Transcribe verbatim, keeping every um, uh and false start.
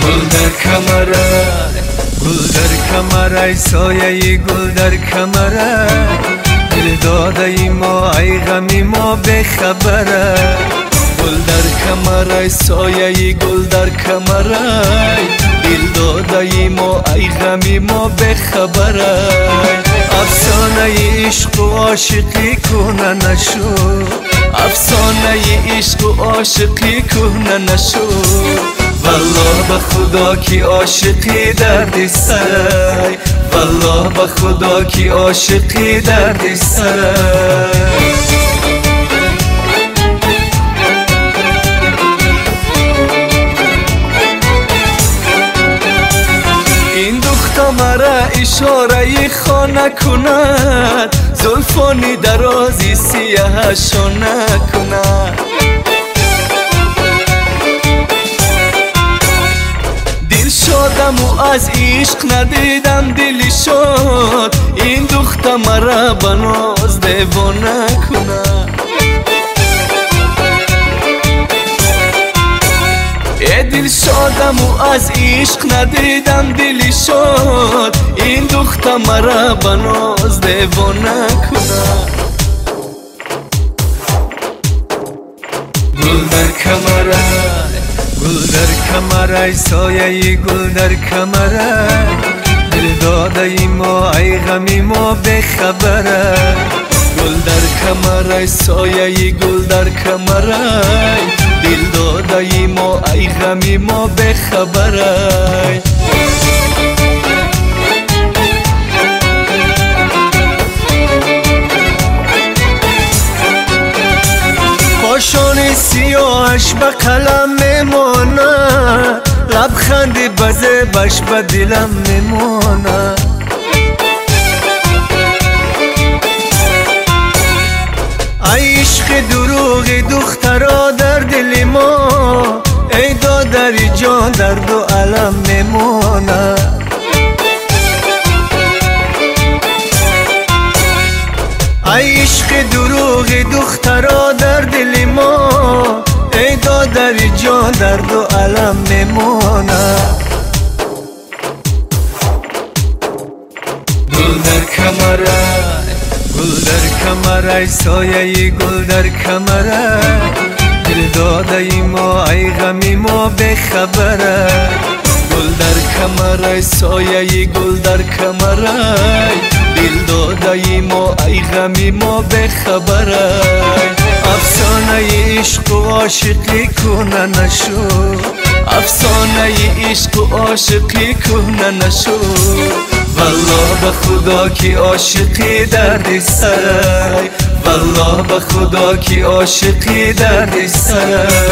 گل در کمرت، گل در کمرت، سایه گل در کمرت، دل داده ای ما ای غمی ما بخبرت. گل در کمرت، سایه گل در کمرت، دل داده ای ما ای غمی ما بخبرت. افسانه عشق و عاشقی کنه نشد، افسانه عشق و عاشقی کنه نشد. والله به خدا کی عاشقی درد سرای، والله به خدا کی عاشقی درد سرای. این دختر مرا اشاره خانه کند، زلفانی درازی سیاهشو نکند. دل شدم و از عشق ندیدم دلی شد، این دختر مرا بناز دیوانه کند. دل شدم و از عشق ندیدم دلی شد، این دختر مرا بناز دیوانه کند. گل در کمرت، گل در کمرت، سایه گل در کمرت، دل داده ای ما ای غمی ما بخبرت. گل در کمرت، سایه گل در کمرت، دل داده ای ما ای غمی ما بخبرت. کاشان سیاهش به قلم میماند، لبخند بزه بش به دلم میماند. ای عشق دروغ دخترا در دل ما، ای دادری جان درد و علم میماند. ای عشق دروغ دخترا در دل ما، ای دادری جان درد و علم میماند. گل در کمرت، گل در کمرت، سایه گل در کمرت، دل داده ای ما ای غمی ما بخبرت. گل در کمرت، سایه گل در کمرت، دل داده ای ما ای غمی ما بخبرت. افسانه عشق و عاشقی کنه نشد، افسانه عشق و عاشقی کنه نشد. والله به خدا کی عاشقی درد سرای، والله به خدا کی عاشقی درد سرای.